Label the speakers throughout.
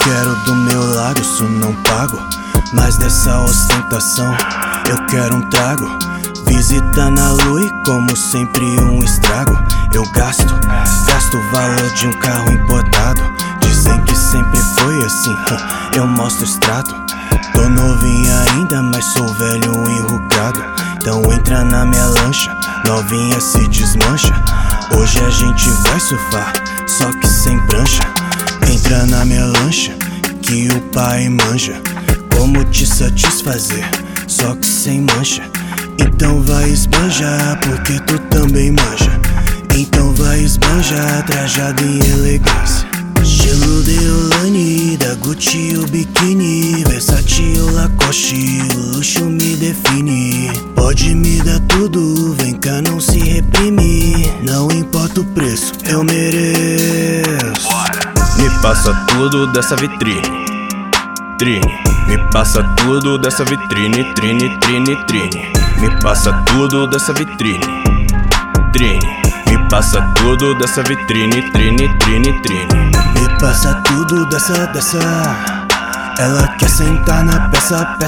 Speaker 1: quero do meu lado, isso não pago. Mas dessa ostentação eu quero um trago. Visita na lua e como sempre um estrago. Eu gasto o valor de um carro importado. Dizem que sempre foi assim, eu mostro extrato. Tô novinha ainda, mas sou velho enrugado. Então entra na minha lancha, novinha se desmancha. Hoje a gente vai surfar, só que sem prancha. Entra na minha lancha, que o pai manja como te satisfazer, só que sem mancha. Então vai esbanjar, porque tu também manja. Então vai esbanjar, trajado em elegância. Estilo Deolane, da Gucci o biquíni, versátil Lacoste, o luxo me define. Pode me dar tudo, vem cá, não se reprime. Não importa o preço, eu mereço.
Speaker 2: Me passa tudo dessa vitrine, trine. Me passa tudo dessa vitrine, trine, trine, trine. Me passa tudo dessa vitrine, trine. Me passa tudo dessa vitrine, trine, trine, trine.
Speaker 1: Me passa tudo dessa. Ela quer sentar na peça.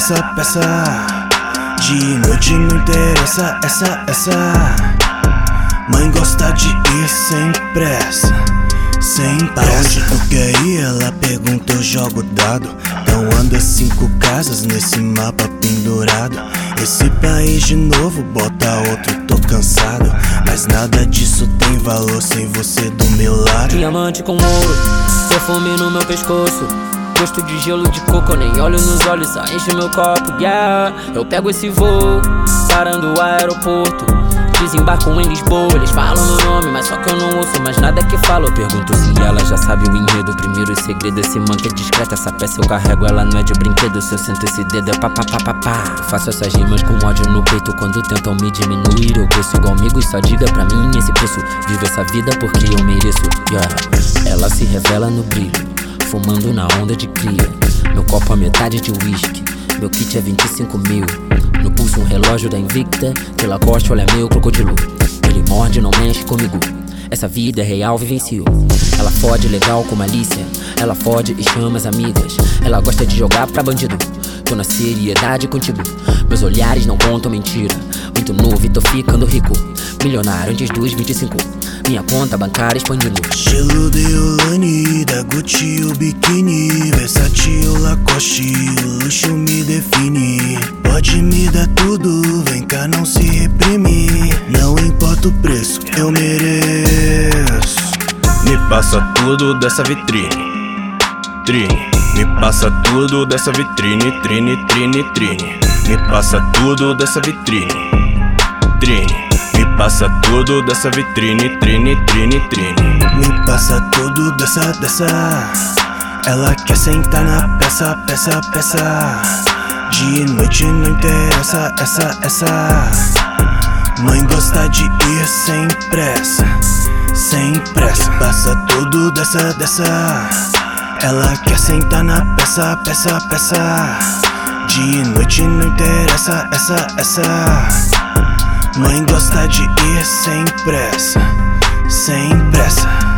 Speaker 1: De noite não interessa, essa. Mãe gosta de ir sem pressa. Pra onde tu quer ir? Ela pergunta, eu jogo dado. Então anda 5 casas nesse mapa pendurado. Esse país de novo, bota outro, tô cansado. Mas nada disso tem valor sem você do meu lado.
Speaker 3: Diamante com ouro, perfume no meu pescoço. Gosto de gelo de coco, nem olho nos olhos, só enche meu copo, yeah. Eu pego esse voo, parando o aeroporto. Desembarco em Lisboa, eles falam meu nome, mas só que eu não ouço mais nada que falo. Eu pergunto se ela já sabe o enredo. Primeiro segredo, esse manto é discreto. Essa peça eu carrego, ela não é de brinquedo. Se eu sinto esse dedo é pá. Eu faço essas rimas com ódio no peito. Quando tentam me diminuir, eu cresço igual amigos. Só diga pra mim esse preço. Vivo essa vida porque eu mereço, yeah. Ela se revela no brilho, fumando na onda de cria. Meu copo a metade de whisky, meu kit é 25 mil. No pulso um relógio da Invicta, que Lacoste, olha meu crocodilo. Ele morde, não mexe comigo, essa vida é real, vivencio. Ela fode legal com malícia, ela fode e chama as amigas. Ela gosta de jogar pra bandido, tô na seriedade contigo. Meus olhares não contam mentira, muito novo e tô ficando rico. Milionário antes dos 25, minha conta bancária expandindo.
Speaker 1: Estilo Deolane, da Gucci o biquíni, versátil Lacoste, o luxo me define. Pode me dar tudo, vem cá, não se reprime. Não importa o preço, eu mereço.
Speaker 2: Me passa tudo dessa vitrine, trine. Me passa tudo dessa vitrine, trine, trine, trine. Me passa tudo dessa vitrine, trine. Me passa tudo dessa vitrine, trine, trine, trine.
Speaker 1: Me passa tudo dessa. Ela quer sentar na peça. De noite não interessa, essa. Mãe gosta de ir sem pressa. Me passa tudo dessa. Ela quer sentar na peça. De noite não interessa, essa. Mãe gosta de ir sem pressa.